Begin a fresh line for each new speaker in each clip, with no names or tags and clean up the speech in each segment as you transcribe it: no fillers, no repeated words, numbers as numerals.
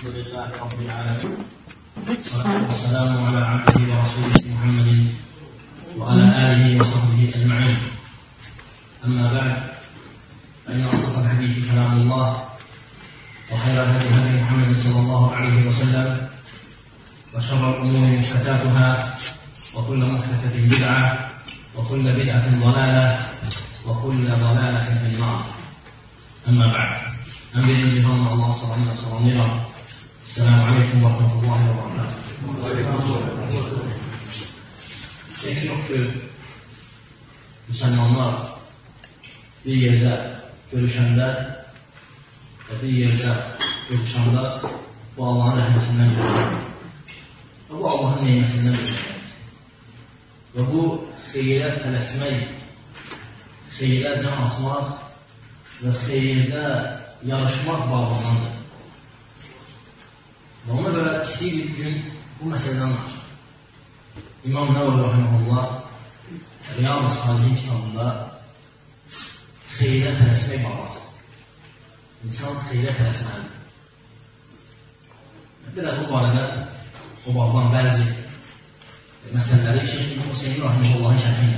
الحمد لله رب العالمين والصلاة والسلام على عبده ورسوله محمد وعلى آله وصحبه أجمعين. أما بعد، فإن أصدق الحديث كلام الله، وخير الهدي هدي محمد صلى الله عليه وسلم، وشر الأمور محدثاتها، وكل محدثة بدعة، وكل بدعة ضلالة، وكل ضلالة في النار. أما بعد، أمين الجهان الله صلى الله عليه وسلم. السلام عليكم ورحمة الله وبركاته. Pek çoktur Müslümanlar bir yerde görüşende ve bir yerde görüşende bu Allah'ın rahmetinden görüşmektir. Ve bu Allah'ın nimetinden görüşmektir. Ve bu xeyrə tələsmək, xeyrə can atmaq və xeyrdə yarışmaq bağlamındadır. Və ona görə istəyirik bugün bu məsələdən var. İmam Nəvəvi Rahiməhullah Riyad-ı Salihin kitabında xeyrə tələsmək bağlasın. İnsan xeyrə tələsməlidir. Biraz bu barədə o bağlan bəzi məsələləri Şeyh İbn Hüseyin Rahiməhullahın şərhində.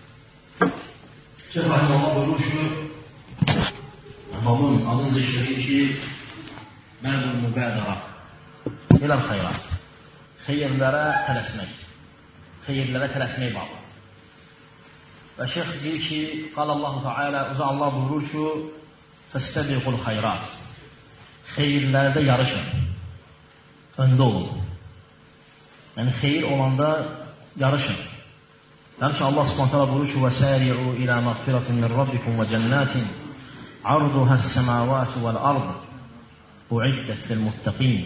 Şeyh Rahiməhullah buyurur ki, babın adını işlədir ki, Mərdul Mübədara ilal xeyrat, xeyrlərə tələsmək, xeyrlərə tələsmək bağlı. Və şeyh deyir ki, qal Allah-u Teala, Allah buyurur ki, fəstəbiqul xeyrat, xeyrlərdə yarışın, öndə olun. Yəni xeyir olanda yarışın. Həmçə Allah Subhanahu taala buyurur ki, "Vəsari'u ila mağfiratin min rabbikum və cennetin arduhas-semavati vel-ard uiddat lil-muttaqin."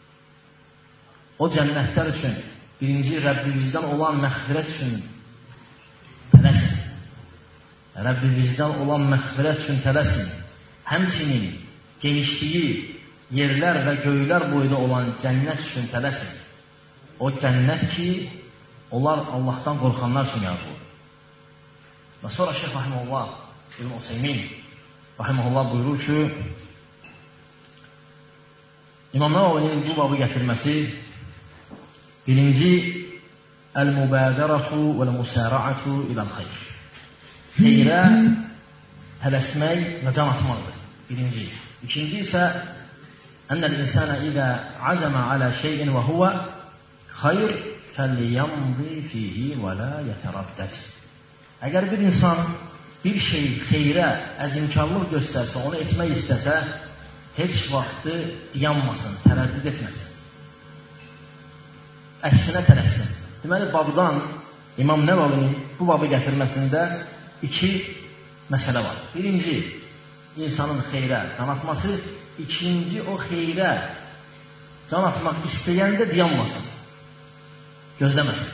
O cənnətlər üçün, birinci Rəbbimizdən olan məğfirət üçün tələsin. Rəbbimizdən olan məğfirət üçün tələsin. Həmçinin genişliyi yerlər və göylər boyda olan cənnət üçün tələsin. O cənnət ki, onlar Allahdan qorxanlar üçün yaradılır. Və sonra Şeyh Rahiməhullah İbn Hüseyin Rahiməhullah buyurur ki, İmam Nəvavinin bu babı gətirməsi birinci el-mübadəratu vəl-musara'atu iləl-xeyr. Xeyrə tələsmək və can atmaqdır. Birinci. İkinci isə ennəl-insana izə azəmə alə şeyin və huvə xeyr fəlliyamdi fihi və la yətərəddəd. Əgər bir insan bir şey xeyrə əzimkarlıq göstərsə, onu etmək istəsə, heç vaxtı yanmasın, tərəddüd etməsin. Əksinə tələssin. Deməli, babdan İmam Nəvavinin bu babı gətirməsində iki məsələ var. Birinci, insanın xeyrə can atması. İkinci, o xeyrə can atmaq istəyəndə dayanmasın, gözləməsin.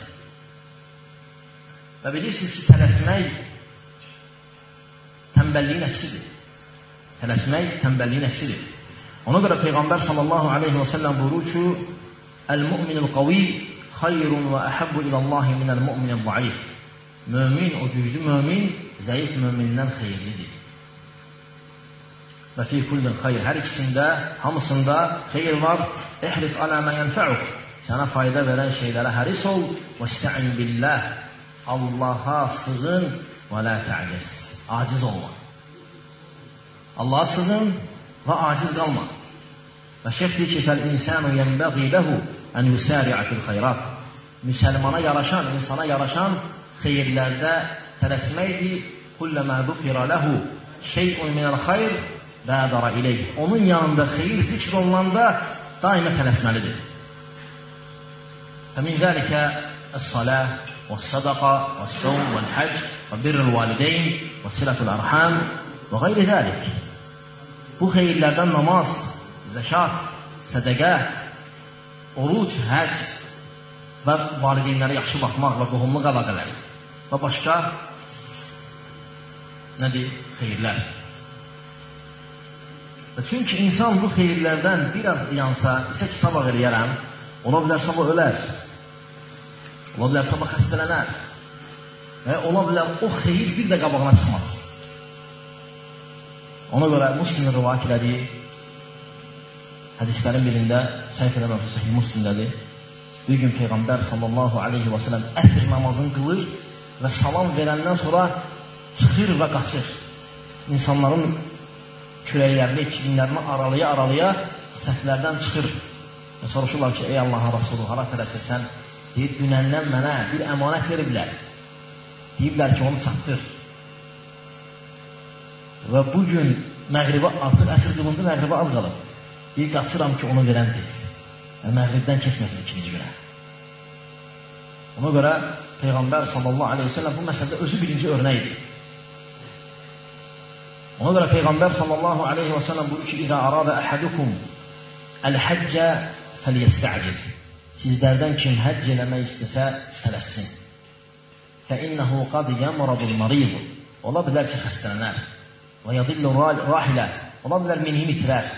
Və bilirsiniz ki, tələsmək tənbəlliyin əksidir. Tələsmək tənbəlliyin əksidir. Ona görə Peyğəmbər sallallahu aleyhi və səlləm buyurur ki, el-mu'minul qavi xayrun və əhəbbu ilallahi minəl-mu'minil zəif. Mömin, o güclü mömin, zəif mömindən xeyirlidir. Və fi kullin xeyr, hər ikisində, hamısında xeyir var. İhris alə mə yənfə'uk, sənə fayda verən şeylərə həris ol. Və istə'in billah, Allaha sığın və la tə'ciz, aciz olma. Allaha sığın və aciz qalma. Və şeyh deyir ki, fəl-insanu yənbəği ləhu ən yusari'a fil xeyrat. Müsəlmana yaraşan, insana yaraşan xeyirlərdə tələsməkdir. Kulləmə zukira ləhu şey'un minəl xeyr bədara ileyh. Onun yanında xeyir zikr olunanda daima tələsməlidir. Fəmin zəlikə əs-salah və-s-sadaqa və-s-sawm və-l-hac və-birr-l-valideyn və-silətul-ərham və qeyri zəlik. Bu xeyirlərdən namaz, zəkat, sədəqə, oruc, həc və valideynlərə yaxşı baxmaq və qohumluq əlaqələri və başqa nədir? Xeyirlər. Və çünki insan bu xeyirlərdən biraz yansa, isə ki, sabah eləyərəm, ola bilər sabah ölər, ola bilər sabah xəstələnər və ola bilər o xeyir bir də qabağına çıxmaz. Ona görə Müslim rivayət elədi hədislərin birində səhv eləmirəmsə Səhih Müslimdədir. Bir gün Peyğəmbər sallallahu aleyhi və səlləm əsr namazını qılır və salam verəndən sonra çıxır və qaçır. İnsanların kürəklərini, çivinlərini aralaya səhvlərdən çıxır. Və soruşurlar ki, ey Allahın Rasulü, hara tələsirsən? Deyir, dünəndən mənə bir əmanət veriblər. Deyiblər ki, onu çatdır. Və bugün məğribə artıq əsr qılındı, məğribə az qalıb. Deyir, qaçıram ki, onu verən tez. Məğribdən keçməsin ikinci günə. Ona görə Peyğəmbər sallallahu aleyhi ve sellem bu məsələdə özü birinci örnəkdir. Ona görə Peyğəmbər sallallahu aleyhi ve sellem buyurur ki, İzə arada əhadukum əl-həccə fəliyəstəcil. Sizlərdən kim həcc eləmək istəsə tələssin. Fəinnəhu qad yəmradul marid. Ola bilər ki, xəstələnər. Və yadillu rahilə. Ola bilər minhini itirər.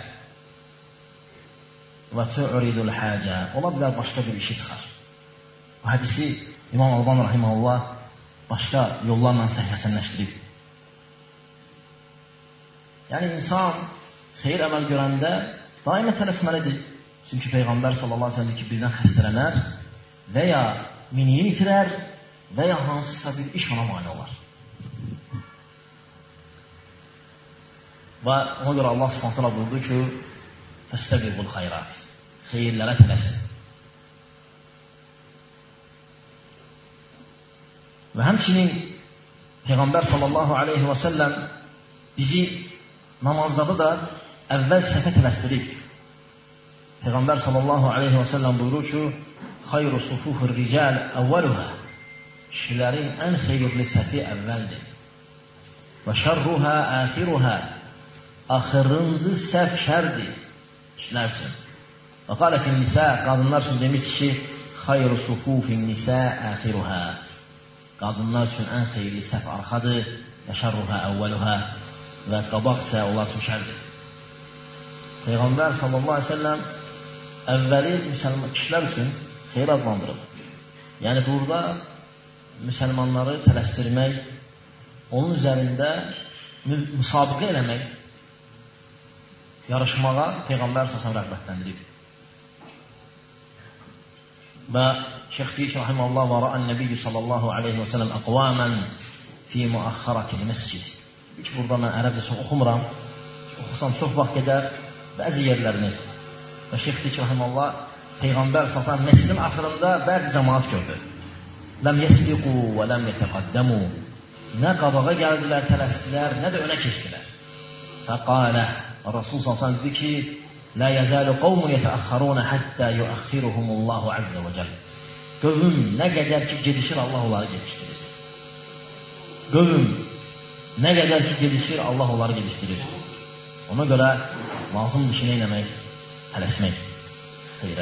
Və tu'ridul həcə. Ola bilər başqa bir işi çıxar. Bu hədisi İmam Alban rahiməhullah başqa yollarla səhhəsənləşdirib. Yəni insan xeyir əməl görəndə daimə tələsməlidir. Çünki Peyğəmbər sallallahu aleyhi ve sellem ki, birdən xəstələnər və ya miniyini itirər və ya hansısa bir iş ona mani olar. Və ona görə Allah subhanahu wa ta'ala buyurdu ki, fəstəbiqul xayrat. Xeyirlərə tələsin. Və həmçinin Peyğəmbər sallallahu aleyhi və səlləm bizi namazları da əvvəl səhvə tələsdirib. Peyğəmbər sallallahu aleyhi və səlləm buyurur ki, xayru sufufur rical əvvəluhə. Kişilərin ən xeyirli səfi əvvəldir. Və şərruhə əxiruhə. Axırıncı səhv şərdir. Kişilər üçün. Və qalə fin nisə, qadınlar üçün demiş ki, xayru sufufin nisə əxiruhə. Qadınlar üçün ən xeyirli səhv arxadır. Və şərruhə əvvəluhə. Və qabaq isə onlar üçün şərdir. Peyğəmbər sallallahu aleyhi ve sellem əvvəli kişilər üçün xeyir adlandırıb. Yəni burada müsəlmanları tələsdirmək, onun üzərində müsabiqə eləmək, yarışmağa Peyğəmbər sallallahu rəğbətləndirib. Və Şeyx deyir ki, rahiməhullah, və rə'ən nəbiyyə sallallahu aleyhi və səlləm əqvamən fi müəxxaratil məscid. Hiç burada mən ərəbcə çox oxumuram. Oxusam çox vaxt gedər bəzi yerlərini. Və Şeyx deyir ki, rahiməhullah, Peyğəmbər sallallahu məscidin axırında bəzi cəmaat gördü. Ləm yəsbiqu və ləm yətəqaddəmu. Nə qabağa gəldilər, tələsdilər, nə də önə keçdilər. Fəqalə, Rasul sallallahu dedi ki, لا يزال قوم يتأخرون حتى يؤخرهم الله عز وجل. Qövüm nə qədər ki gedişir, Allah onları gedişdirir. Qövüm nə qədər ki gedişir, Allah onları gedişdirir. Ona görə lazım bir şey eləmək, tələsmək xeyrə.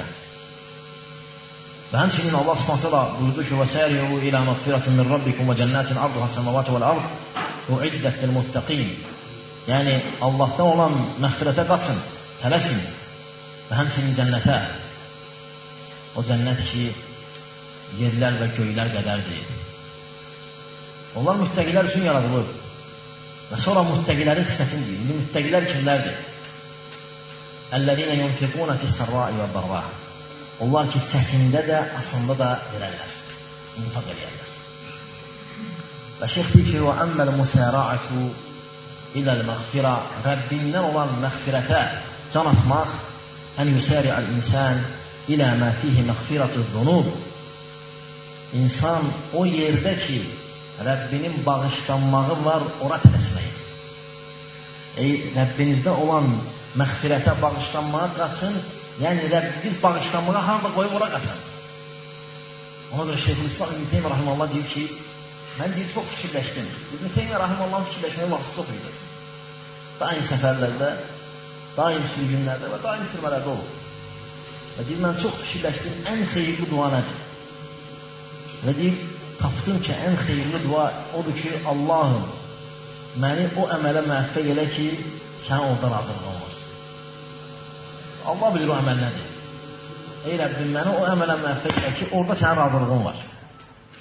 Və həmçinin Allah subhanahu buyurdu ki, وَسَارِعُوا إِلَى مَغْفِرَةٍ مِنْ رَبِّكُمْ وَجَنَّاتٍ عَرْضُهَا السَّمَاوَاتُ وَالْأَرْضُ أُعِدَّتْ لِلْمُتَّقِينَ. Yəni Allahdan olan məğfirətə qaçın, tələsin və həmçinin cənnətə. O cənnət ki, yerlər və göylər qədərdir. Onlar müttəqilər üçün yaradılır. Və sonra müttəqilərin sifətini deyir. İndi müttəqilər kimlərdir? Əl-ləzīnə yunfiqūnə fis-sərra'i və darra. Onlar ki, çəkində də, asanda da verərlər. İnfaq edərlər. Və şeyx deyir ki, وَأَمَّ الْمُسَارَعَةُ إِلَى الْمَغْفِرَةِ. Rəbbindən olan məğfirətə can atmaq, ən yusari'al insan ilə mə fihi məğfirətü zunub. İnsan o yerdə ki, Rəbbinin bağışlanmağı var, ora tələsmək. Rəbbinizdə olan məğfirətə, bağışlanmağa qaçın, yəni Rəbbiniz bağışlanmağa harada qoyub ora qaçın. Ona görə Şeyxülislam İbn Teymiyyə rahimehullah deyir ki, mən deyir, çox fikirləşdim. İbn Teymiyyə rahimehullahın fikirləşməyə vaxtı çox idi. Daim səfərlərdə, daim sürgünlərdə və daim türmələrdə olur. Və deyir, mən çox fikirləşdim, ən xeyirli dua nədir? Və deyir, tapdım ki, ən xeyirli dua odur ki, Allahım, məni o əmələ müvəffəq elə ki, sən orada razılığın var. Allah bilir o əməl nədir? Ey Rəbbim, məni o əmələ müvəffəq elə ki, orada sənin razılığın var.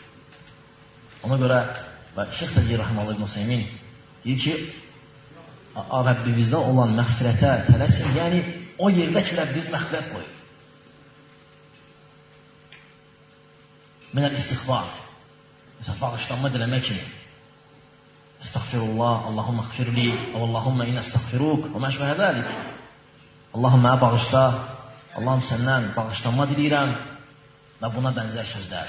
Ona görə, və Şeyx Səcid Rəhməli İbn Hüseymin deyir ki, Rəbbimizdə olan məğfirətə tələsin. Yəni, o yerdə ki, Rəbbimiz məğfirət qoyur. Minəl istiğfar. Məsələn, bağışlanma diləmək kimi. Estağfirullah, Allahumma xfirli, Allahumma inə estağfiruk, və məşbəhə dəlik. Allahım mənə bağışla, Allahım səndən bağışlanma diləyirəm və buna bənzər sözlər.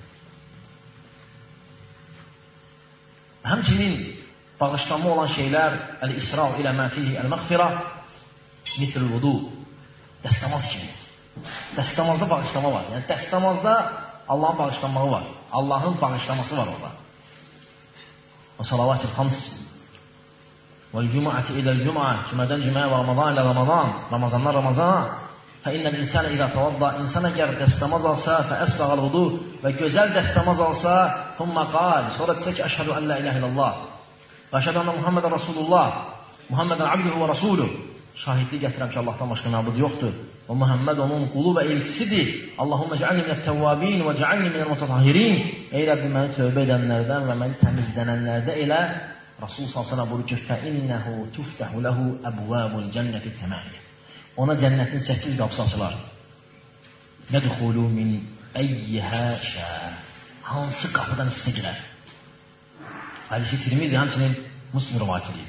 Həmçinin bağışlanma olan şeylər əl-isra ilə mə fihi əl-məğfirə mitlül vudu, dəstəmaz kimi. Dəstəmazda bağışlama var. Yəni, dəstəmazda Allahın bağışlanmağı var. Allahın bağışlaması var orada. Və salavat-ı xams vəl-cüm'ati iləl-cüm'a, cümədən cüməyə və Ramazan ilə Ramazan, Ramazandan Ramazana. Fəinnəl insənə ilə tavadda, insan əgər dəstəmaz alsa, fəəsbəğəl vudu və gözəl dəstəmaz alsa, thumma qal, sonra desə ki, əşhədu ən la ilahe illallah və əşhədu ənə Muhammedən Rasulullah, Muhammedən abduhu və rasuluh, şahidlik gətirəm ki, Allahdan başqa məbud yoxdur və Muhammed onun qulu və elçisidir. Allahumma cəalni minət təvvabin və cəalni minəl mutatahhirin. Ey Rəbbim, məni tövbə edənlərdən və məni təmizlənənlərdə elə. Rasul s.ə.v buyurur ki, fəinnəhu tuftəhu ləhu əbvəbul cənnəti təməyyə. Ona cənnətin 8 qapısı açılar. Yədxulu min əyyihə şə. Hansı qapıdan istə girər? Hədisi Tirmizi, həmçinin Müslim rivayətidir.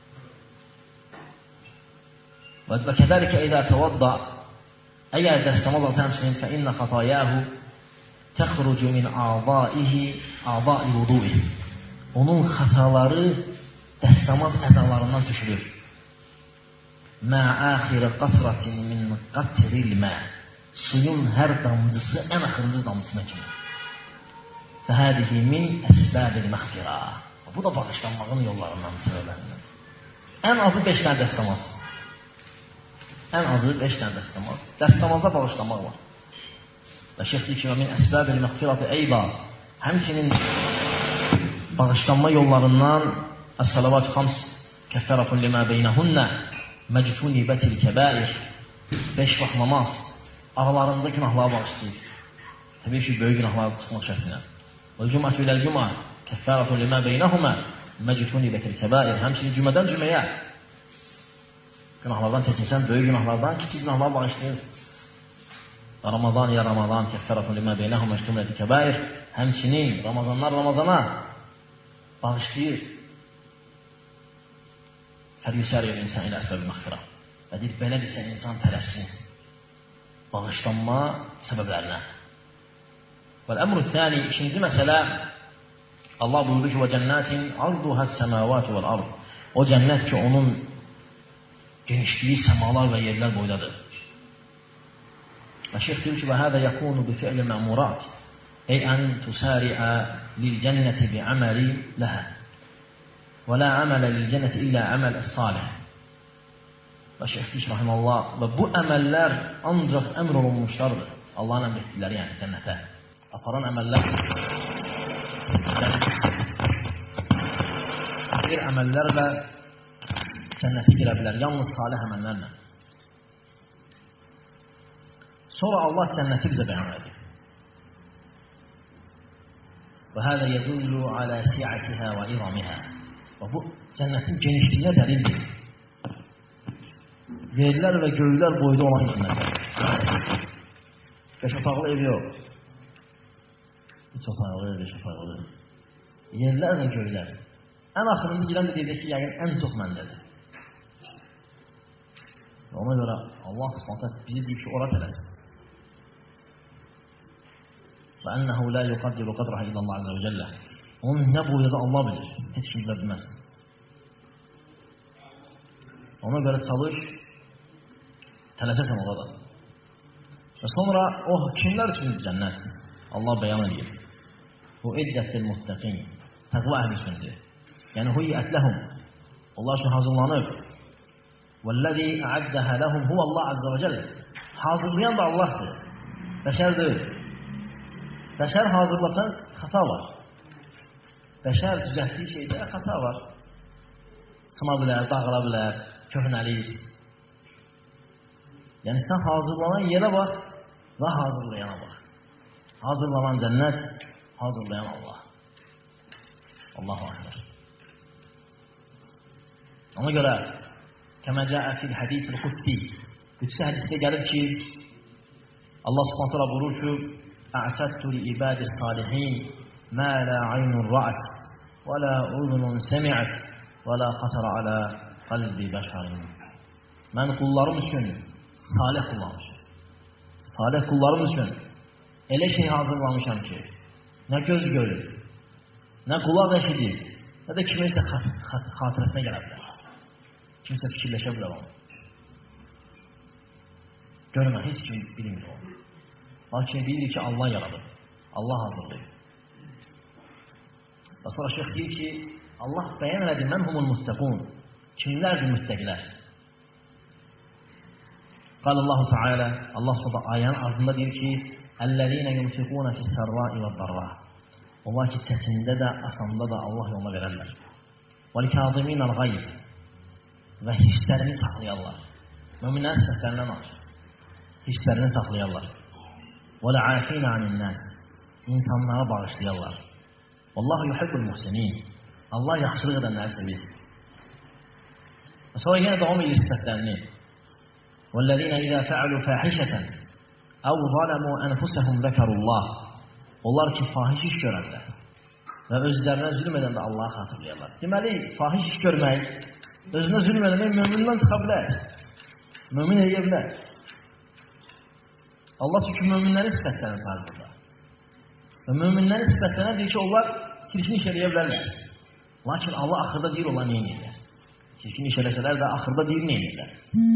Və kədəlikə edə təvadda, əgər dəstəmaz alsa həmçinin fəinnə xatayəhu təxrucu min a'dai vudu'i. Onun xataları dəstəmaz əzalarından düşürür. Mə əxirə qasratin min qatril mə. Suyun hər damcısı ən axırıncı damcısına kimi. Fəhədihi min əsbəbil məxfirə. Bu da bağışlanmağın yollarından sıralənir. Ən azı 5 dənə dəstəmaz. Ən azı 5 dənə dəstəmaz. Dəstəmazda bağışlanmaq var. Və şeyx deyir ki, min əsbəbil məxfirəti eyba. Həmçinin bağışlanma yollarından əs-salavat xams kəffəratun limə beynəhunnə məctunibətil kəbəir. 5 vaxt namaz aralarında günahları bağışlayır. Təbii ki, böyük günahları çıxmaq şərtinə. Və cümətü iləl cümə kəffəratun limə beynəhumə məctunibətil kəbəir. Həmçinin cümədən cüməyə günahlardan çəkinsən, böyük günahlardan kiçik günahları bağışlayır. Ramazan ya Ramazan kəffəratun limə beynəhumə məctunibətil kəbəir. Həmçinin Ramazanlar Ramazana bağışlayır. Fəryüsəriyyə insan ilə əsbəb-i məxfirə. Və deyir, belədirsə insan tələssin bağışlanma səbəblərinə. Və-əmr-ü thəni, ikinci məsələ, Allah buyurdu ki, və cənnətin arduhəs səməvət vəl-ard. O cənnət ki, onun genişliyi səmalar və yerlər boydadır. Və şeyx deyir ki, və hədə yəkunu bi-fi'li məmurat. Ey ən tüsəriə lil-cənnəti bi-əməli ləhə. Və la əmələ lil-cənnəti illə əməl əs-salih. Və şeyx deyir ki, rahiməllah, və bu əməllər ancaq əmr olunmuşlardır. Allahın əmr etdikləri, yəni cənnətə aparan əməllər. Bir əməllərlə cənnətə girə bilər, yalnız salih əməllərlə. Sonra Allah cənnəti bizə bəyan edir. Və hələ yədullu alə si'ətihə və iramihə. Və bu cənnətin genişliyinə dəlildir. Yerlər və göylər boyda olan cənnətlər. 5 otaqlı ev yox. 3 otaqlı, 5 otaqlı. Yerlər və göylər. Ən axırıncı girən də deyəcək ki, yəqin ən çox məndədir. Və ona görə Allah s.ə.v bizi deyib ki, ora tələsin. Və ənəhu la yuqaddiru qadraha illallah azə və cəllə. Onun nə boyada Allah bilir, heç kim bilə bilməz. Ona görə çalış, tələsəsən orada. Və sonra o kimlər üçün cənnət? Allah bəyan edir. Bu iddətil muttəqin, təqva əhli üçündür. Yəni huyyət ləhum, onlar üçün hazırlanıb. Vəlləzi əəddəhə ləhum huvəllah azə və cəllə. Hazırlayan da Allahdır, bəşər deyil. Bəşər hazırlasan, xata var. Bəşər düzəltdiyi şeydə xata var. Sıxma bilər, dağıla bilər, köhnəlik. Yəni sən hazırlanan yerə bax və hazırlayana bax. Hazırlanan cənnət, hazırlayan Allah. Allahu Akbar. Ona görə kəmə cəə fil hədithil xudsi, qüdsi hədisdə gəlir ki, Allah subhanahu ta'ala buyurur ki, "A'tadtu li ibadis salihin ma la aynun ra'at və la uzunun semi'at və la xatara ala qalbi bəşərin." Mən qullarım üçün, salih qullarım üçün elə şey hazırlamışam ki, nə göz görür, nə qulaq eşidir, nə də kiminsə xatirəsinə gələ bilər. Kimsə fikirləşə bilər onu. Görmə, heç kim bilmir onu. Lakin bilir ki, Allah yaradır, Allah hazırlayır. Və sonra şeyh deyir ki, Allah bəyan elədi, mən humul muttəqun, kimlərdir müttəqilər? Qal Allah-u Teala, Allah sonra ayənin ardında deyir ki, "Əlləzîne yunfiqûne fis-sərrâi vəd-darrâ." Onlar ki, çətində də, asanda da Allah yoluna verərlər. "Vəl-kâzimînəl-ğayb." Və hisslərini saxlayarlar. Möminlərin səhvlərindən alır. Hisslərini saxlayarlar. "Vəl-âfînə anin-nâs." İnsanlara bağışlayarlar. "Vallahu yuhibbul muhsinin." Allah yaxşılıq edənləri sevir. Və sonra yenə davam edir sifətlərini. "Vəl-ləzîne izâ fe'alû fâhişeten əv zalemu enfusehum zekerullah." Onlar ki, fahiş iş görərlər və özlərinə zülm edəndə Allah'a xatırlayarlar. Deməli, fahiş iş görmək, özünə zülm edəmək mömindən çıxa bilər. Mömin edə bilər. Allah çünki möminlərin sifətlərini sayır burada. Və möminlərin sifətlərinə deyir ki, onlar çirkin iş eləyə bilərlər. Lakin Allah axırda deyir, onlar neyin edirlər? Çirkin iş eləsələr də axırda deyir, neyin edirlər?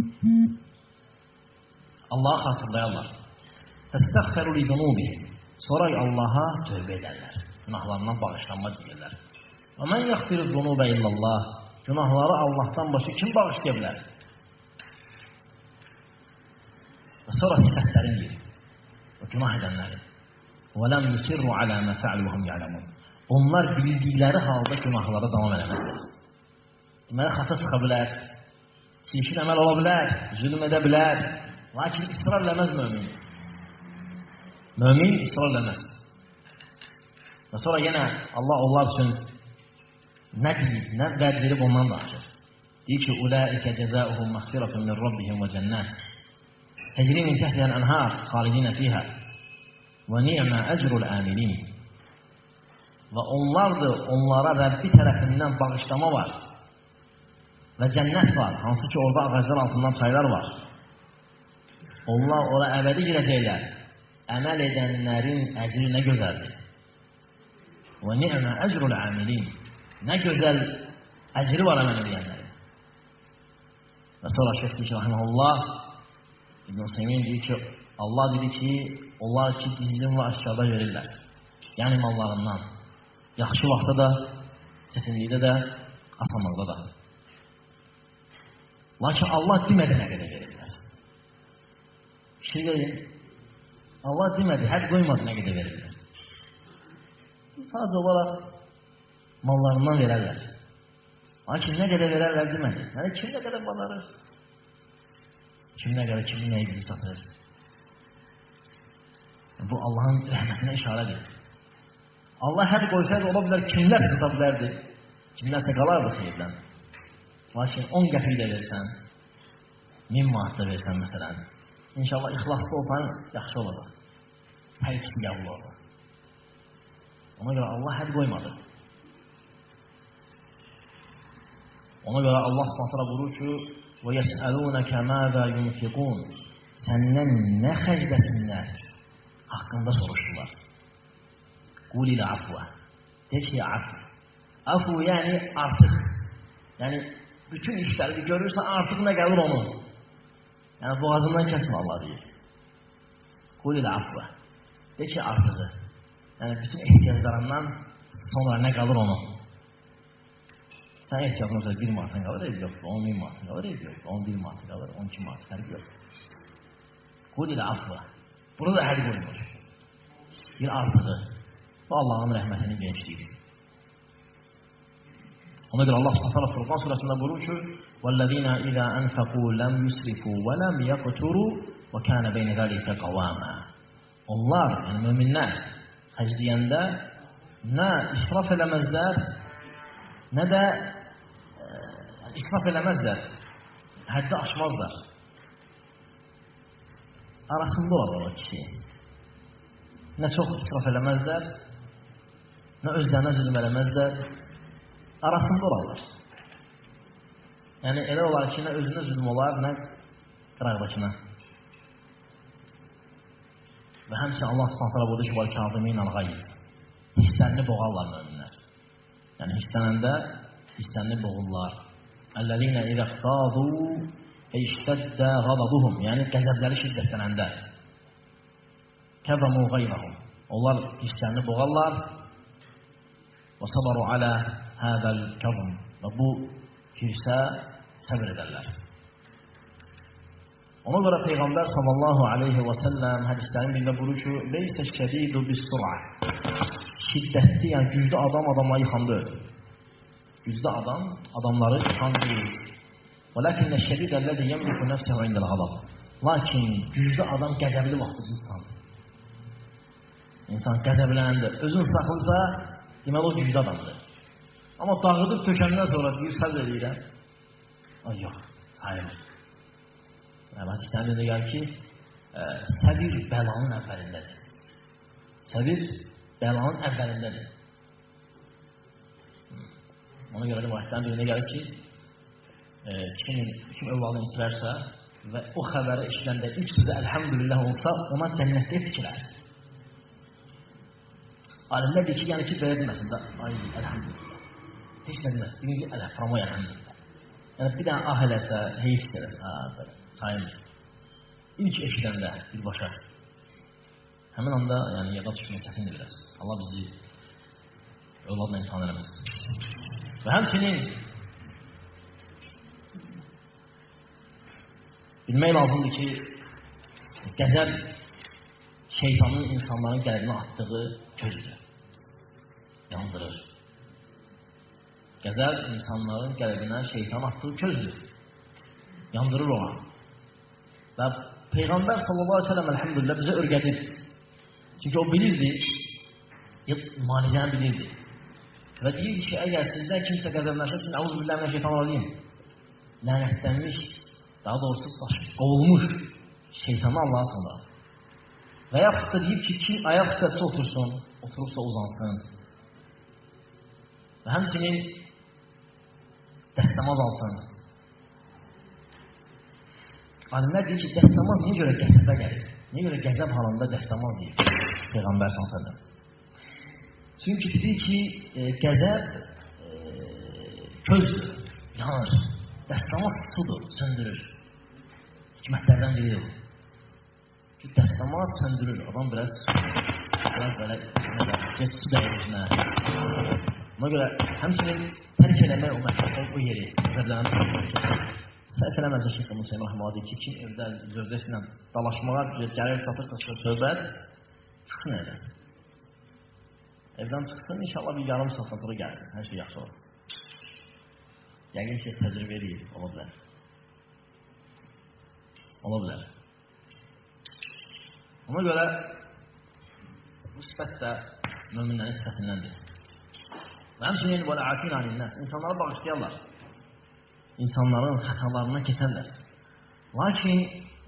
Allah'a xatırlayarlar. "Fəstəğfəru li zunubihim." Sonra Allah'a tövbə edərlər. Günahlarından bağışlanma deyirlər. "Və men yəğfiru zunubə illallah." Günahları Allah'tan başqa kim bağışlaya bilər? Və sonra sifətlərin deyir. O günah edənlərin. "Və ləm yusirru alə mə fə'lu və hum ya'lemun." Onlar bildikləri halda günahlara davam eləməzlər. Deməli, xata çıxa bilər, çirkin əməl ola bilər, zülm edə bilər. Lakin israr eləməz mömin. Mömin israr eləməz. Və sonra yenə Allah onlar üçün nə deyib, nə vəd verib ondan danışır. Deyir ki, "Ulaikə cəzauhum məğfiratun min rabbihim və cənnət. Təcri min təhtihəl ənhar, xalidinə fiyhə. Və ni'mə əcrul əmilin." Və onlardır, onlara Rəbbi tərəfindən bağışlama var. Və cənnət var, hansı ki orada ağaclar altından çaylar var. Onlar ora əbədi girəcəklər. Əməl edənlərin əcri nə gözəldir. Və ni'mə əcrul əmilin. Nə gözəl əcri var əməl edənlərin. Və sonra Şeyh deyir ki, rahiməhullah, İbn Hüseymin deyir ki, Allah dedi ki, onlar ki gizlin və aşkarda verirlər. Yəni mallarından. Yaxşı vaxtda da, çətinlikdə də, asanlıqda da. Lakin Allah demədi nə qədər verirlər. Şey deyil, Allah demədi, həd qoymadı nə qədər verirlər. Sadəcə olaraq mallarından verərlər. Lakin nə qədər verərlər demədi. Yəni kim nə qədər balarır? Kim nə qədər, kimin nəyi bizi satır? Bu Allahın rəhmətinə işarədir. Allah həd qoysaydı ola bilər, kimlər sata bilərdi? Kimlərsə qalardı xeyirdən. Lakin 10 qəpik də versən, 1000 manat da versən məsələn, İnşallah ixlaslı olsan yaxşı olacaq. Hər ikisi qəbul olacaq. Ona görə Allah həd qoymadı. Ona görə Allah s.ə.v buyurur ki, وَيَسْأَلُونَكَ مَاذَا يُنْفِقُونَ Səndən nə xərcləsinlər haqqında soruşdular. قُولِ الْعَفْوَ De ki, afu. Afu yəni artıq. Yəni bütün işləri görürsən artıq nə gəlir onun. Yəni boğazından kəsin Allah deyir. قُولِ الْعَفْوَ De ki, artığı. Yəni bütün ehtiyaclarından sonra nə qalır onun. Sən ehtiyacın olsa 1 manatın qalır, ev yoxdur, 10.000 manatın qalır, ev yoxdur, 11 manatın qalır, 12 manatın fərqi yoxdur. قُولِ الْعَفْوَ Burada həll qoyulur. Bir artığı. Bu Allah'ın rəhmətinin genişliyidir. Ona görə Allah s.ə.v Furqan surəsində buyurur ki وَالَّذِينَ إِذَا أَنْفَقُوا لَمْ يُسْرِفُوا وَلَمْ يَقْتُرُوا وَكَانَ بَيْنَ ذَلِكَ قَوَامًا Onlar, yəni müminlər xərcləyəndə nə israf eləməzlər, nə də israf eləməzlər, həddi aşmazlar. Arasında olar o kişi. Nə çox israf eləməzlər, nə özlərinə zülm eləməzlər, arasında olarlar. Yəni elə olar ki, nə özünə zülm olar, nə qıraqdakına. Və həmçinin Allah s.ə.v. buyurdu ki, وَالْكَاظِمِينَ الْغَيْظَ hisslərini boğarlar müminlər. Yəni hisslənəndə hisslərini boğurlar. اَلَّذِينَ اِذَا اخْتَاظُوا اِشْتَدَّ غَضَبُهُم yəni qəzəbləri şiddətlənəndə كَظَمُوا غَيْرَهُم onlar hisslərini boğarlar وَصَبَرُوا عَلَى هَذَا الْكَظْمِ və bu hirsə səbir edərlər. Ona görə Peyğəmbər sallallahu aleyhi və səlləm hədislərin birində buyurur ki, leysə şədidu bis-sur'a şiddətli, yəni güclü adam adamları yıxanda öldür. Güclü adam adamları yıxanda öldür. وَلَكِنَّ الشَّدِيدَ الَّذِي يَمْلِكُ نَفْسَهُ عِنْدَ الْغَضَبِ lakin güclü adam qəzəbli vaxtı tutanır. İnsan qəzəblənəndə, özün saxlısa, deməli o güclü adamdır. Amma dağıdıb tökəndən sonra deyir, səbr edirəm. Ay yox, sayılır. Hədislərin birində gəlir ki, səbir bəlanın əvvəlindədir. Səbir bəlanın əvvəlindədir. Ona görə də hədislərin birində gəlir ki, kim övladını itirərsə və o xəbəri eşidəndə ilk sözü əlhəmdülillah olsa, ona cənnətdə fikirlər. Alimlər deyir ki, yəni ki, belə deməsin də, ay, əlhəmdülillah. Heç nə deməsin, birinci əlhəmdülillah, əlhəmdülillah. Yəni bir dənə ah eləsə, heyf eləsə, sayılır. İlk eşidəndə birbaşa. Həmin anda yəni, yada düşmək çətindir biraz. Allah bizi övladla imtihan eləməz. Və həmçinin bilmək lazımdır ki, qəzəb şeytanın insanların qəlbinə atdığı közdür. Yandırır. Qəzəb insanların qəlbinə şeytan atdığı közdür. Yandırır ona. Və Peyğəmbər sallallahu aleyhi ve sellem elhamdülillah bizə örgədir. Çünki o bilirdi, malicəni bilirdi. Və deyirdi ki, əgər sizdən kimsə qəzəblənsə, sizin əuzubillahə şeytanlarıyım. Lənətlənmiş, daha doğrusu qovulmuş şeytanı Allah'a sığınır. Və yaxud da deyib ki, kim ayaq üstə otursun, oturubsa uzansın. Və həmçinin dəstəmaz alsın. Alimlər deyir ki, dəstəmaz niyə görə qəzəbə gəlir? Niyə görə qəzəb halında dəstəmaz deyir Peyğəmbər s.ə.v. Çünki deyir ki, qəzəb közdür, yanır. Dəstəmaz sudur, söndürür. Hikmətlərdən biri o. Ki, dəstəmaz söndürür. Adam biraz belə geç su dəyir üzünə. Ona görə həmçinin tərk eləmək o məktəbdə o yeri qəzəblənən səhv eləməzsə Şeyx Hüseyn Rəhməli deyir ki, kim evdə zövcəsi ilə dalaşmağa gəlir, satırsa söhbət çıxsın evdən. Evdən çıxsın, inşallah bir yarım saatdan sonra gəlsin. Hər şey yaxşı olur. Yəqin ki, təcrübə edeyim, ola bilər. Ola bilər. Ona görə bu sifət də möminlərin sifətindəndir. Və həmçinin vəl-afin anin-nas insanlara bağışlayarlar. İnsanların xətalarından keçərlər. Lakin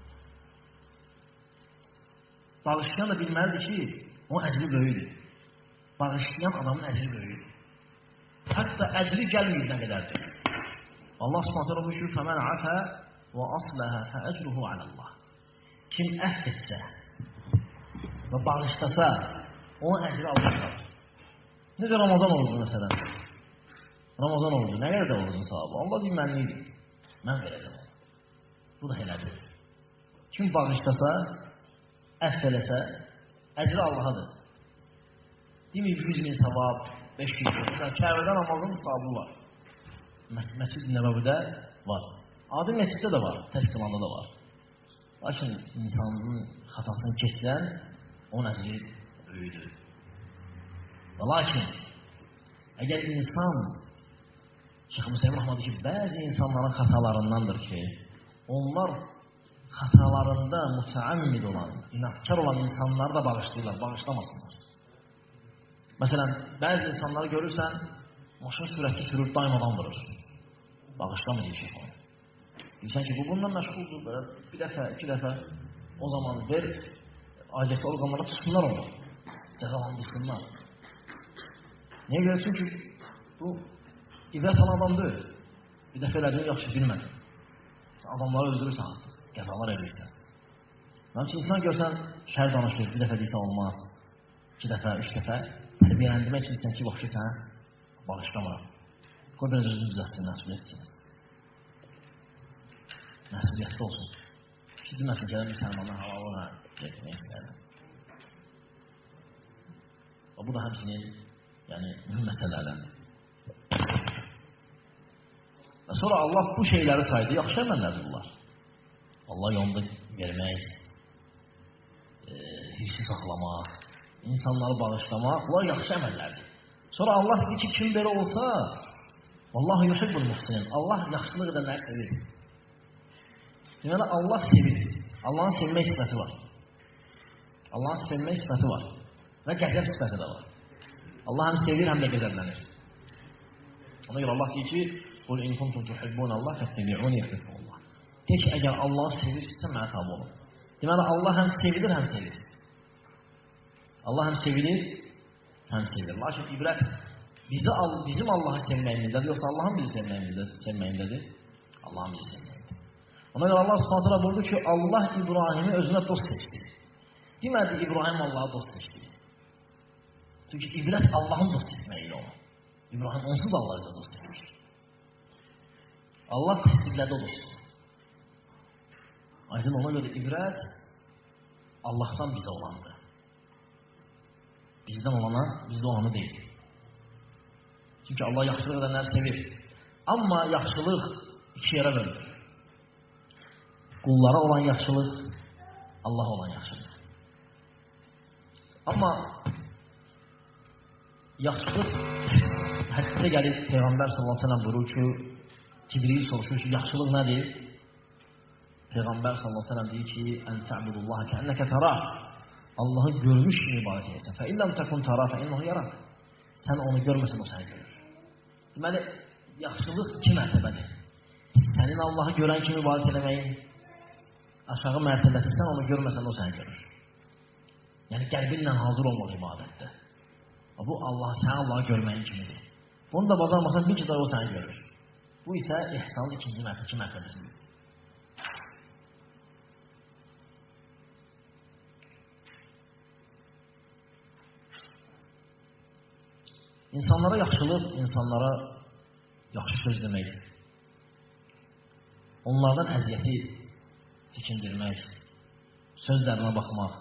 bağışlayan da bilməlidir ki, o əcri böyüdür. Bağışlayan adamın əcri böyüdür. Hətta əcri gəlməyir nə qədərdir. Allah s.ə.v. buyurur, فَمَنْ عَفَى وَأَصْلَهَا فَأَجْرُهُ عَلَى اللّٰهِ kim əhv etsə və bağışlasa, onun əcri Allah qalır. Necə Ramazan orucu məsələn? Ramazan orucu, nə qədər də orucun sahabı? Allah deyir, mənliydir. Mən verəcəm ona. Bu da elədir. Kim bağışlasa, əhv eləsə, əcri Allah'adır. Demir 100 min savab, 5 min savab. Kəbədə namazın sahabı var. Məscid-i Nəbəvidə var. Adi məsciddə də var, tək qılanda da var. Lakin insanın xatasını keçsən, onun əcri böyüdür. Və lakin, əgər insan, Şeyx Hüseyn Rəhməli ki, bəzi insanların xatalarındandır ki, onlar xatalarında mütəəmmid olan, inadkar olan insanları da bağışlayırlar, bağışlamasınlar. Məsələn, bəzi insanları görürsən, maşın sürətli sürür, daim adam vurur. Bağışlama deyəcək onu. Deyirsən ki, bu bundan məşğuldur, belə bir dəfə, iki dəfə o zaman ver, ailəsi orqanlara tutsunlar onu, cəzalandırsınlar. Niyə görə? Çünki bu ibrət alan adam deyil. Bir dəfə elədiyini yaxşı bilmədi. Adamları öldürürsən, qəzalar edirsən. Mənim üçün insan görsən, şəhər danışır, bir dəfə deyirsən olmaz, iki dəfə, üç dəfə, tərbiyələndirmək üçün sən ki, baxışırsən, bağışlamıram. Qoy biraz özünü düzəltsin, məsuliyyətdir. Məsuliyyətli olsun. Ciddi məsələlər müsəlmanlar halalına getmək istəyirəm. Bu da həmçinin mühüm məsələlərdir. Və sonra Allah bu şeyləri saydı, yaxşı əməllərdir bunlar. Allah yolunda vermək, hirsi saxlamaq, insanları bağışlamaq, bunlar yaxşı əməllərdir. Sonra Allah dedi ki, kim belə olsa, Vallahu yuhibbul muhsinin. Allah yaxşılıq edənləri sevir. Deməli, Allah sevir. Allahın sevmək sifəti var. Allahın sevmək sifəti var. Və qəzəb sifəti də var. Allah həm sevir, həm də qəzəblənir. Ona görə Allah deyir ki, قُلْ اِنْ كُنْتُمْ تُحِبُّونَ اللّٰهِ فَاتَّبِعُونِ يَحْبِبْكُمُ اللّٰهِ. Deyir ki, əgər Allahı sevirsə, mənə tabi olun. Deməli, Allah həm sevilir, həm sevir. Allah həm sevilir, həm sevir. Lakin ibrət bizim Allahı sevməyimizdir, yoxsa Allahın bizi sevməyimizdir? Allahın bizi sevməyimizdir. Ona görə Allah s.ə.v. buyurdu ki, Allah İbrahimi özünə dost seçdi. Demədi, İbrahim Allah'a dost seçdi. Çünki ibrət Allahın dost seçməyiyle olur. İbrahim onsuz Allah'a dost seçmişdir. Allah təsdiqlədi o dostu. Aydın ona görə ibrət Allah'tan bizə olandır. Bizdən olana, bizdə olanı deyil. Çünki Allah yaxşılıq edənləri sevir. Amma yaxşılıq iki yerə bölünür. Qullara olan yaxşılıq, Allah'a olan yaxşılıq. Amma yaxşılıq hədisdə gəlib Peyğəmbər s.ə.v. buyurur ki, Cibril soruşur ki, yaxşılıq nədir? Peyğəmbər s.ə.v. deyir ki, ən tə'budullaha kənnəkə tərah. Allahı görmüş kimi ibadət edirsən. Fə illəm təkun tərah, fə innahu yarak. Sən onu görməsən, o səni görür. Deməli, yaxşılıq iki mərtəbədir. Sənin Allahı görən kimi ibadət eləməyin aşağı mərtəbəsi, sən onu görməsən, o səni görür. Yəni, qəlbinlə hazır olmaq ibadətdə. Bu, sən Allahı görməyin kimidir. Bunu da bacarmasan, bir ki də o səni görür. Bu isə ihsanın ikinci mərtəbəsidir. İnsanlara yaxşılıq, insanlara yaxşı söz deməkdir. Onlardan əziyyəti çəkindirmək, sözlərinə baxmaq.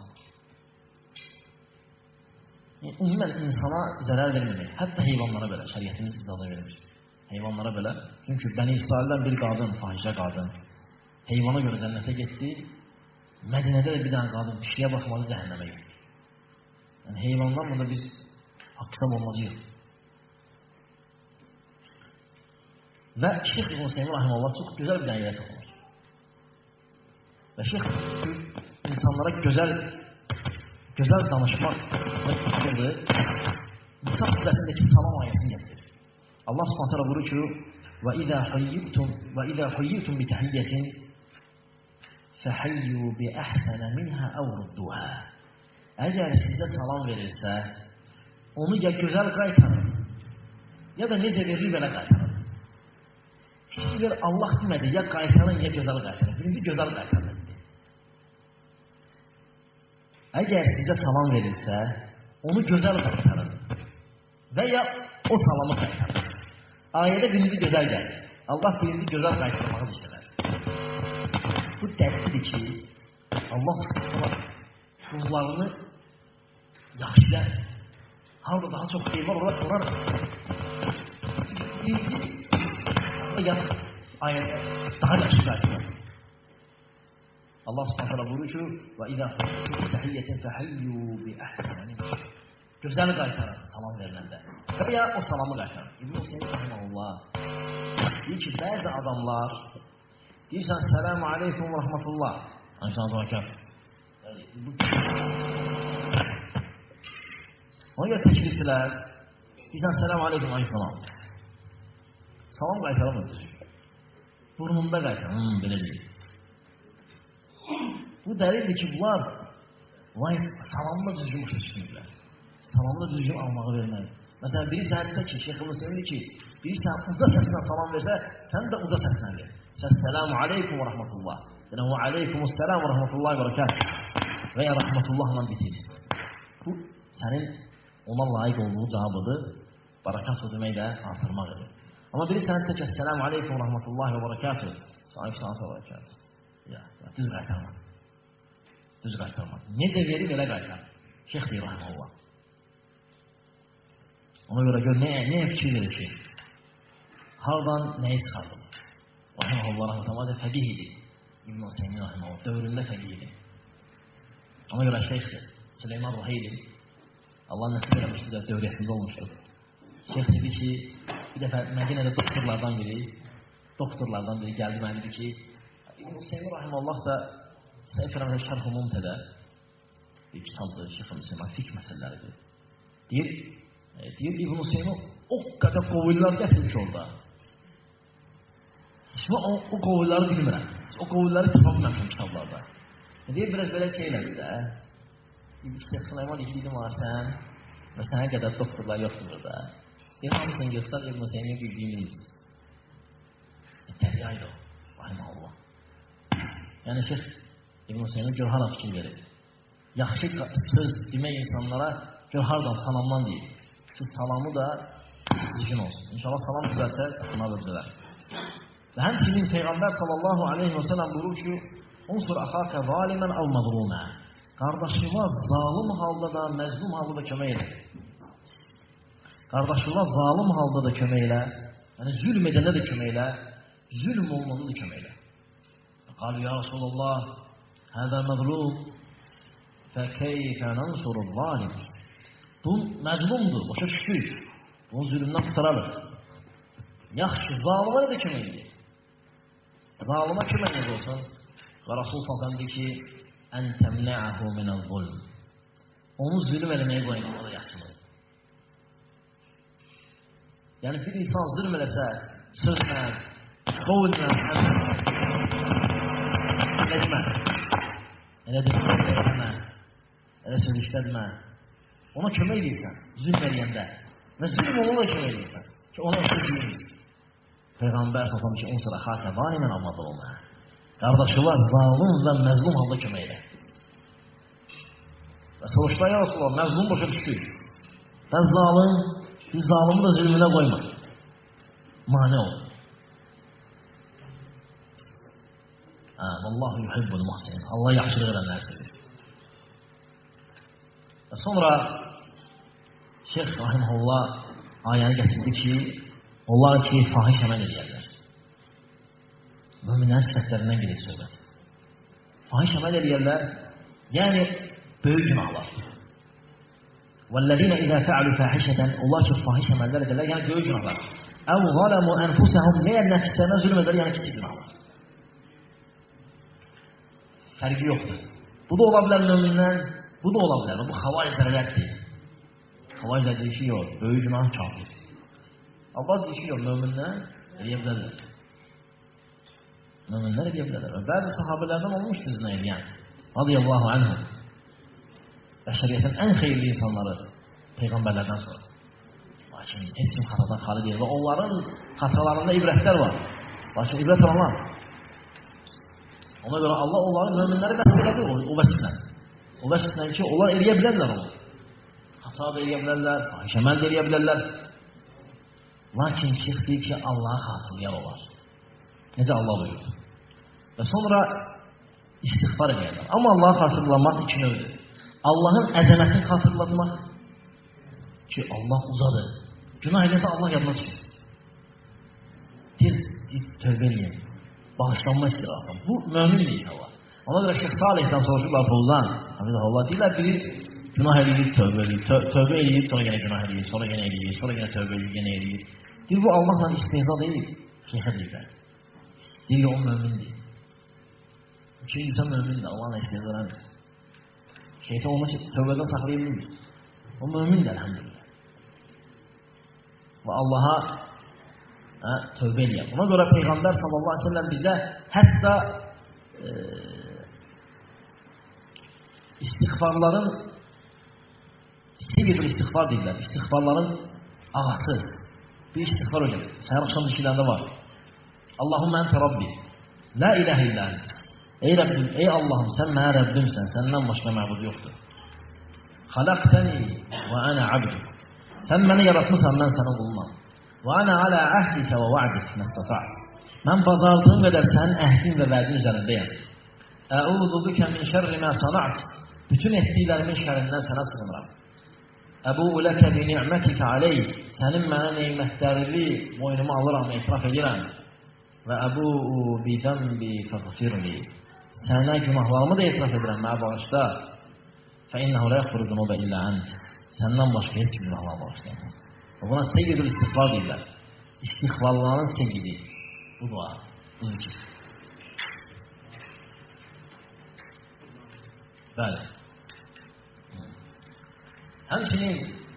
Ümumən insana zərər verməmək, hətta heyvanlara belə, şəriətimiz icazə vermir. Heyvanlara belə, çünki Bəni İsraildən bir qadın, fahişə qadın, heyvana görə cənnətə getdi, Mədinədə də bir dənə qadın pişiyə baxmalı cəhənnəmə getdi. Yəni, heyvandan burada biz haqsab olmalıyıq. Və Şeyx İbn Hüseyin Rahimullah çox gözəl bir dənə yerə toxunur. Və Şeyx insanlara gözəl danışmaq fikirdir. Nisa surəsindəki salam ayəsini gətirir. Allah Subhanahu buyurur ki: "Və izə huyyibtum bi tahiyyatin fəhayyu bi ahsana minha aw rudduha." Əgər sizə salam verilsə, onu ya gözəl qaytarın, ya da necə verilir belə qaytarın. Fikir Allah demədi, ya qaytarın, ya gözəl qaytarın. Birinci gözəl qaytarın. Əgər sizə salam verilsə, onu gözəl qaytarın və ya o salamı qaytarın. Ayədə birinci gözəl gəlir. Allah birinci gözəl qaytarmağı istəyir. Bu dəlildir ki, Allah s.ə.v. qullarını yaxşılar. Harada daha çox xeyir var, orada sorar. Birinci ayədə daha yaxşı qaytarır. Allah s.ə.v. buyurur ki, وَإِذَا حُيِّتُمْ بِتَحِيَّةٍ فَحَيُّوا بِأَحْسَنَ مِنْهَا. Gözəl qaytarın salam veriləndə. Və ya o salamı qaytarın. İbn Hüseyin Rahimullah deyir ki, bəzi adamlar deyirsən, Selamun Aleyküm və Rəhmətullah. Ayşan Zakir. Ona görə təklifçilər deyirsən, Selamun Aleyküm, Ayşan. Salam qaytaramır. burnunda qaytar. Belə deyir. Bu dəlildir ki, bunlar salamla düzgün başa düşmürlər. Salamla düzgün almağı vermək. Məsələn, biri səhəddə ki, Şeyx Müslimdir ki, biri sən uca səsinə salam versə, sən də uca səsinə ver. Səssəlamu aleykum və rəhmətullah. Yəni, və aleykumussalam və rəhmətullahi və rəkət və ya rəhmətullahla bitir. Bu, sənin ona layiq olduğu cavabıdır. Barakat o demək də artırmaq edir. Amma biri səhəddə ki, səssəlamu aleykum və rəhmətullahi və rəkət. Aleyküm və rəkət. Düz qaytarmaq. Düz qaytarmaq. Necə verib, elə qaytar. Şeyx deyir, rəhməllah. Ona görə gör, nəyə fikir verir ki? Hardan nəyi çıxardım? Rahiməhullah, rəhmətullah, fəqih idi. İbn-i Hüseymin, rəhməllah, dövründə fəqih idi. Ona görə Şeyx Süleyman Ruheyli, Allah nəsib eləmişdir də dövriyəsində olmuşdur. Şeyx dedi ki, bir dəfə Mədinədə doktorlardan biri gəldi mənə dedi ki, İbn-i Hüseymin, rəhməllah da Səhifərəmdə Şərh-ı Mumtədə bir kitabdır, Şeyx Süleyman, fiqh məsələləridir. Deyir İbn-i Hüseymin o qədər qovullar gətirmiş orada. Şimdi o qovulları bilmirəm. O qovulları tapa bilməmişim kitablarda. Deyir, biraz belə şeylədir də. Şeyx Süleyman ikiydim var sən və sənə qədər doktorlar yoxdur da. Deyir, hamısını göstər İbn-i Hüseymin bildiyimiz. Təbiyyaydı o. Rahiməhullah. Yəni Şeyx İbn-i Hüseymin gör hara fikir verir. Yaxşı söz demək insanlara gör hardan salamdan deyir. Ki salamı da düzgün olsun. İnşallah salam düzəlsə buna böldülər. Və həmçinin Peyğəmbər sallallahu aleyhi və sələm buyurur ki, unsur axaka zalimən av məzlumə. Qardaşına zalim halda da, məzlum halda da kömək elə. Qardaşına zalim halda da kömək elə. Yəni zülm edəndə də kömək elə. Zülm olmalı da kömək elə. Qalu ya Resulallah, hədə məzlum fəkeyfə nansurul zalim. Bu məzlumdur, başa düşdük. Bunun zülmündən qurtaralım. Yaxşı, zalimə də kömək edir. Zalimə kömək edir olsun. Və Rasul s.ə.v deyir ki, ən təmnə'əhu minəl zulm. Onu zülm eləməyə qoymaq, o da yaxşıdır. Yəni bir insan zülm eləsə, sözlə, qovullə, eləmə. Elə düşünmə, elə söz işlətmə. Ona kömək edirsən, zülm eləyəndə. Və zülm ona da kömək edirsən. Ki ona zülm. Peyğəmbər s.ə.v ki, unsur axaka zalimən avmadı olma. Qardaşılar zalim və məzlum halda kömək elə. Və soruşda ya Resulallah, məzlum başa düşdük. Sən zalim, biz zalimi da zülmünə qoyma. Mane ol. Vallahu yuhibbul muhsinin. Allah yaxşılıq edənləri sevir. Və sonra Şeyx Rahiməhullah ayəni gətirdi ki, onlar ki, fahiş əməl edirlər. Möminlərin sifətlərindən gedir söhbət. Fahiş əməl edirlər, yəni böyük günahlar. وَالَّذِينَ إِذَا فَعَلُوا فَاحِشَةً onlar ki, fahiş əməllər edirlər, yəni böyük günahlar. اَوْ ظَلَمُوا أَنْفُسَهُمْ meğer nəfslərinə zülm edir, yəni kiçik günahlar. Fərqi yoxdur. Bu da ola bilər mömindən, bu da ola bilər. Bu xavaiclərə rəddir. Xavaiclər deyir ki, yox, böyük günah kafir. Allah deyir ki, yox, mömindən eləyə bilərlər. Möminlər eləyə bilərlər. Və bəzi sahabələrdən olmuşdur zina eləyən. Radiyallahu anhum. Bəşəriyyətin ən xeyirli insanları Peyğəmbərlərdən sonra. Lakin heç kim xatadan xali deyil. Və onların xatalarında ibrətlər var. Lakin ibrət olanlar. Ona görə Allah onları möminləri vəsif elədi o vəsiflə. O vəsiflə ki, onlar eləyə bilərlər onu. Xata da eləyə bilərlər, fahiş əməl də eləyə bilərlər. Lakin şeyx deyir ki, Allaha xatırlayan olar. Necə Allah buyurur. Və sonra istiğfar edirlər. Amma Allaha xatırlamaq iki növdür. Allahın əzəmətini xatırlatmaq ki, Allah uzadır. Günah eləsə Allah yadına çıxır. Tez tövbə eləyək. Bağışlanma istirahı. Bu mömin deyil Allah. Ona görə Şeyx Salihdən soruşurlar Fuzan. Allah deyirlər, biri günah eləyir, tövbə eləyir. Tövbə eləyir, sonra yenə günah eləyir, sonra yenə eləyir, sonra yenə tövbə eləyir, yenə eləyir. Deyir, bu Allahla istehza deyil. Şeyxə deyirlər. Deyir, o mömin deyil. Çünki insan mömindir, Allahla istehza eləmir. Şeytan onu tövbədən saxlayabilir. O mömindir, elhamdülillah. Və Allaha tövbə eləyək. Ona görə Peyğəmbər sallallahu aleyhi ve sellem bizə hətta istiğfarların seyyidül istiğfar deyirlər. İstiğfarların ağası. Bir istiğfar hocam. Səhər axşam zikirlərində var. Allahümme ente Rabbi. La ilahe illa ent. Ey Rabbim, ey Allahım, sən mənə Rəbbimsən. Səndən başqa məbud yoxdur. Xalaqtəni və ana abduk. Sən məni yaratmısan, mən sənə qulunam. Və ana ala ahdikə və va'dik məstata'at. Mən bazardığım qədər sənin əhdin və vədin üzərindəyəm. Əuzu bikə min şərri mə sana'at. Bütün etdiklərimin şərindən sənə sığınıram. Əbu'u ləkə bi ni'mətikə aleyh. Sənin mənə neymətlərini boynuma alıram, etiraf edirəm. Və əbu'u bi dənbi fəğfirli. Sənə günahlarımı da etiraf edirəm, mənə bağışda. Fəinnəhu lə yəxfuru zunubə illə ənt. Səndən başqa heç kim günahlar bağışlayamaz. Buna seyyidül istiğfar deyirlər. İstiğfarların seyyidi. Bu dua, bu zikir. Bəli. Həmçinin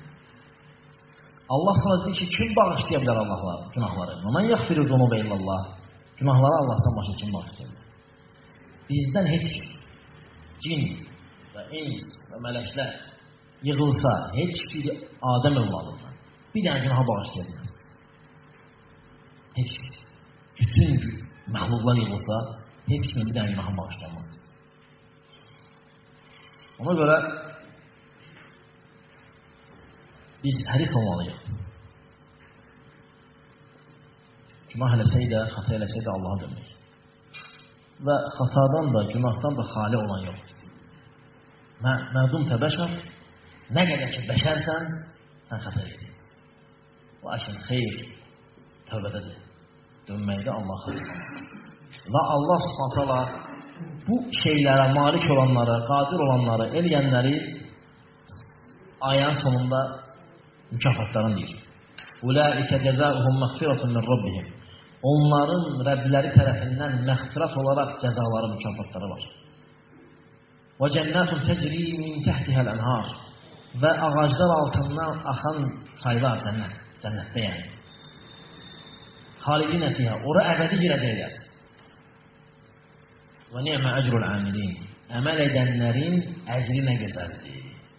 Allah sana deyir ki, kim bağışlaya bilər Allahlar, günahları? Mən yəxfiru zunubə illallah. Günahları Allahdan başqa kim bağışlaya bilər? Bizdən heç cin və ins və mələklər yığılsa, heç bir Adəm övladından bir dənə günahı bağışlaya bilər. Heç bir. Bütün məxluqlar yığılsa, heç bir dənə günahı bağışlayamaz. Ona görə biz həris olmalıyıq. Günah eləsək də, xata eləsək də Allaha dönmək. Və xatadan da, günahdan da xali olan yoxdur. Mədum təbəşər, nə qədər ki bəşərsən, sən xata edin. Lakin xeyr, tövbədədir. Dönməkdə Allah xatırlanır. Və Allah s.ə.v. bu şeylərə malik olanları, qadir olanları, eləyənləri ayənin sonunda mükafatlarını deyir. Ulaikə cəzauhum məğfirətun min rabbihim. Onların Rəbbiləri tərəfindən məğfirət olaraq cəzaları, mükafatları var. Və cənnətun təcri min təhtihəl ənhar. Və ağaclar altından axan çaylar, cənnətdə yəni. Xalidinə fiyhə, ora əbədi girəcəklər. Və ni'mə əcrul amilin. Əməl edənlərin əcri nə gözəldir.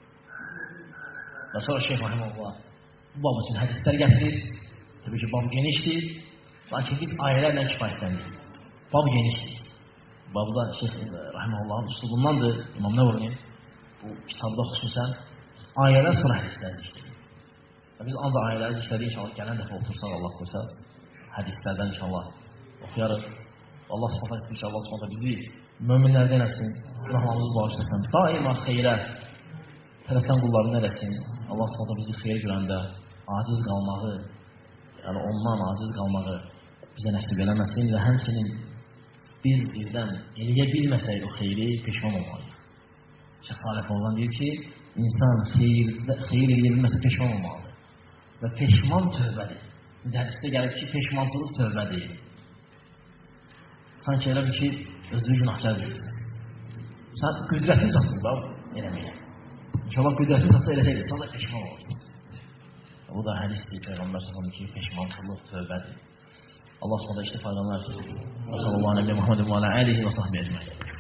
Və sonra Şeyh Rahimullah bu bab üçün hədislər gətirir. Təbii ki, bab genişdir. Lakin biz ayələrlə kifayətləndik. Bab genişdir. Babda Şeyh Rahimullahın üslubundandır, İmam Nəvvinin bu kitabda xüsusən ayələr sonra hədisləri işlədik. Biz ancaq ayələri işlədik, inşallah gələn dəfə otursaq, Allah qoysa, hədislərdən inşallah oxuyarıq. Allah s.ə.v. istəyir ki, Allah s.ə.v. bizi möminlərdən eləsin, günahlarımızı bağışlasın, daima xeyrə tərəfdən qullarını eləsin. Allah s.ə.v. bizi xeyr görəndə aciz qalmağı, yəni ondan aciz qalmağı bizə nəsib eləməsin və həmçinin biz birdən eləyə bilməsək o xeyri peşman olmalıyıq. Şeyh Salih Fəvzan deyir ki, insan xeyir eləyə bilməsə peşman olmalıdır. Və peşman tövbədir. Biz hədisdə gəlir ki, peşmansızlıq tövbədir. Sanki elə bir ki, özlü günahkar verirsən. Sən qüdrətin satın da eləməyə. İnşallah qüdrətin satın eləsəydir, sən da peşman olursun. Bu da hədisdir, Peyğəmbər s.ə.v. ki, peşmansızlıq tövbədir. Allah s.ə.v. işte faydalar. Və sallallahu aleyhi və Muhammed və alə alihi və sahbihi ecmaîn.